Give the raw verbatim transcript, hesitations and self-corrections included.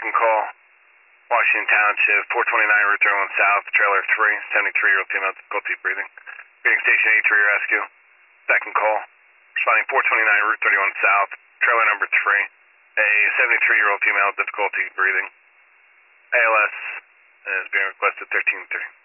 Second call, Washington Township, four twenty-nine Route thirty-one South, trailer three, seventy-three-year-old female, difficulty breathing. Breathing station eighty-three rescue. Second call, responding four twenty-nine Route thirty-one South, trailer number three, a seventy-three-year-old female, difficulty breathing. A L S is being requested thirteen three.